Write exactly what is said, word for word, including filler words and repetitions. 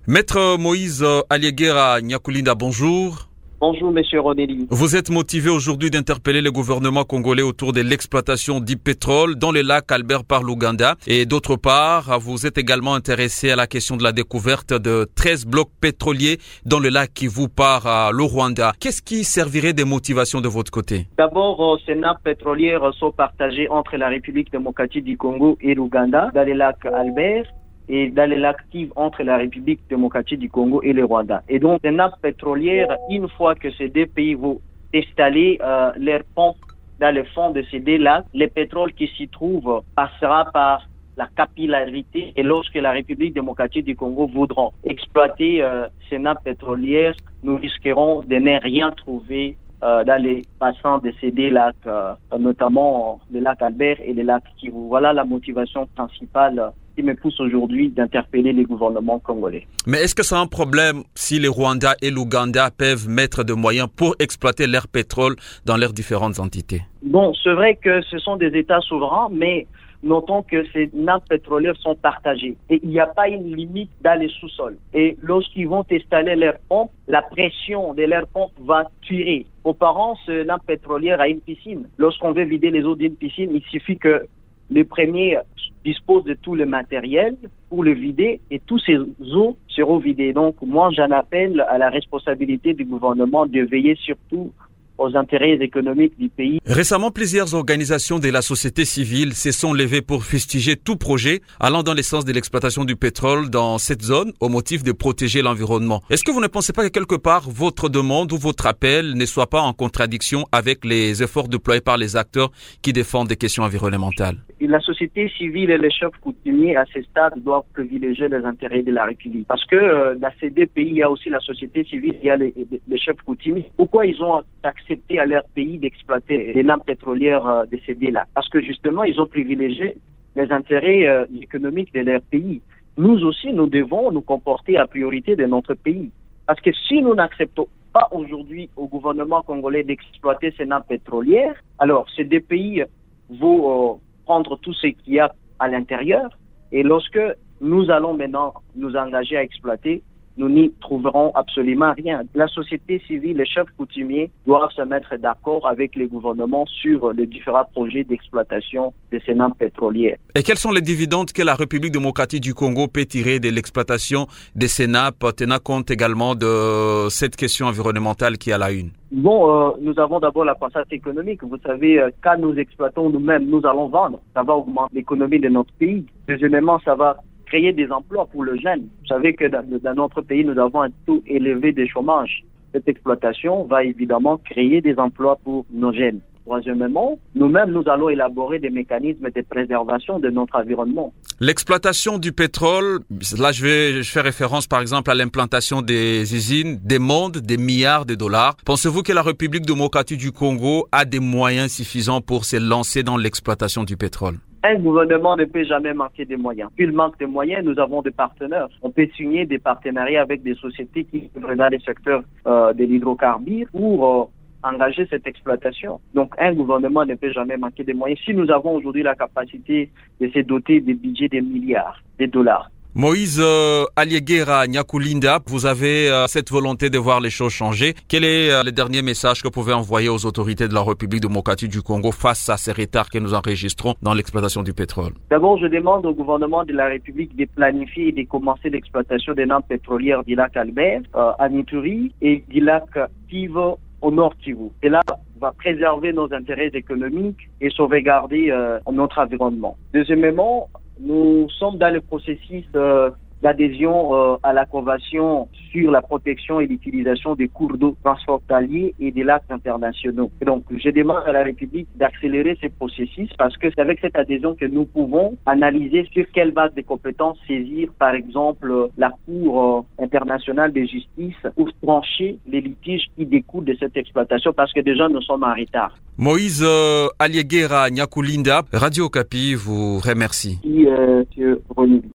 Maître Moïse Aliéguera Nyakulinda, bonjour. Bonjour, monsieur Ronelli. Vous êtes motivé aujourd'hui d'interpeller le gouvernement congolais autour de l'exploitation du pétrole dans le lac Albert par l'Ouganda. Et d'autre part, vous êtes également intéressé à la question de la découverte de treize blocs pétroliers dans le lac Kivu par le Rwanda. Qu'est-ce qui servirait de motivation de votre côté? D'abord, ces nappes pétrolières sont partagées entre la République démocratique du Congo et l'Ouganda dans le lac Albert et dans les lacs Kivu entre la République démocratique du Congo et le Rwanda. Et donc, les nappes pétrolières, une fois que ces deux pays vont installer euh, leurs pompes dans le fond de ces deux lacs, le pétrole qui s'y trouve passera par la capillarité. Et lorsque la République démocratique du Congo voudra exploiter euh, ces nappes pétrolières, nous risquerons de ne rien trouver euh, dans les bassins de ces deux lacs, euh, notamment le lac Albert et le lac Kivu. Voilà la motivation principale qui me pousse aujourd'hui d'interpeller les gouvernements congolais. Mais est-ce que c'est un problème si les Rwanda et l'Ouganda peuvent mettre des moyens pour exploiter leur pétrole dans leurs différentes entités? Bon, c'est vrai que ce sont des États souverains, mais notons que ces nappes pétrolières sont partagées et il n'y a pas une limite dans les sous-sols. Et lorsqu'ils vont installer leurs pompes, la pression de leurs pompes va tirer. Auparavant, ce nappe pétrolière a une piscine. Lorsqu'on veut vider les eaux d'une piscine, il suffit que les premiers disposent de tout le matériel pour le vider et tous ces eaux seront vidées. Donc, moi, j'en appelle à la responsabilité du gouvernement de veiller surtout aux intérêts économiques du pays. Récemment, plusieurs organisations de la société civile se sont levées pour fustiger tout projet allant dans le sens de l'exploitation du pétrole dans cette zone au motif de protéger l'environnement. Est-ce que vous ne pensez pas que quelque part votre demande ou votre appel ne soit pas en contradiction avec les efforts déployés par les acteurs qui défendent des questions environnementales? La société civile et les chefs coutumiers à ce stade doivent privilégier les intérêts de la République. Parce que euh, dans ces deux pays, il y a aussi la société civile, il y a les, les chefs coutumiers. Pourquoi ils ont accepté à leur pays d'exploiter les nappes pétrolières euh, de ces deux-là? Parce que justement, ils ont privilégié les intérêts euh, économiques de leur pays. Nous aussi, nous devons nous comporter à priorité de notre pays. Parce que si nous n'acceptons pas aujourd'hui au gouvernement congolais d'exploiter ces nappes pétrolières, alors ces deux pays vont... Euh, prendre tout ce qu'il y a à l'intérieur et lorsque nous allons maintenant nous engager à exploiter, nous n'y trouverons absolument rien. La société civile, les chefs coutumiers doivent se mettre d'accord avec les gouvernements sur les différents projets d'exploitation de ces nappes pétrolières. Et quels sont les dividendes que la République démocratique du Congo peut tirer de l'exploitation de ces nappes, tenant compte également de cette question environnementale qui est à la une? Bon, euh, nous avons d'abord la croissance économique. Vous savez, euh, quand nous exploitons nous-mêmes, nous allons vendre. Ça va augmenter l'économie de notre pays. Deuxièmement, ça va créer des emplois pour le jeune. Vous savez que dans, dans notre pays, nous avons un taux élevé de chômage. Cette exploitation va évidemment créer des emplois pour nos jeunes. Troisièmement, nous-mêmes, nous allons élaborer des mécanismes de préservation de notre environnement. L'exploitation du pétrole, là je vais je fais référence par exemple à l'implantation des usines, demande des milliards de dollars. Pensez-vous que la République démocratique du Congo a des moyens suffisants pour se lancer dans l'exploitation du pétrole? Un gouvernement ne peut jamais manquer de moyens. S'il manque de moyens, nous avons des partenaires. On peut signer des partenariats avec des sociétés qui œuvrent dans le secteur euh, de l'hydrocarbure pour euh, engager cette exploitation. Donc, un gouvernement ne peut jamais manquer de moyens. Si nous avons aujourd'hui la capacité de se doter des budgets de milliards de dollars. Moïse euh, Aliéguera Nyakulinda, vous avez euh, cette volonté de voir les choses changer. Quel est euh, le dernier message que vous pouvez envoyer aux autorités de la République démocratique du Congo face à ces retards que nous enregistrons dans l'exploitation du pétrole? D'abord, je demande au gouvernement de la République de planifier et de commencer l'exploitation des nappes pétrolières du lac Albert euh, à Ituri et du lac Kivu au nord Kivu. Et là, on va préserver nos intérêts économiques et sauvegarder euh, notre environnement. Deuxièmement, nous sommes dans le processus euh, d'adhésion euh, à la Convention sur la protection et l'utilisation des cours d'eau transfrontaliers et des lacs internationaux. Et donc, je demande à la République d'accélérer ce processus parce que c'est avec cette adhésion que nous pouvons analyser sur quelle base de compétences saisir, par exemple, la Cour euh, internationale de justice pour trancher les litiges qui découlent de cette exploitation parce que déjà nous sommes en retard. Moïse euh, Aliéguera Nyakulinda, Radio Okapi vous remercie. Merci, euh, M. Ronelli.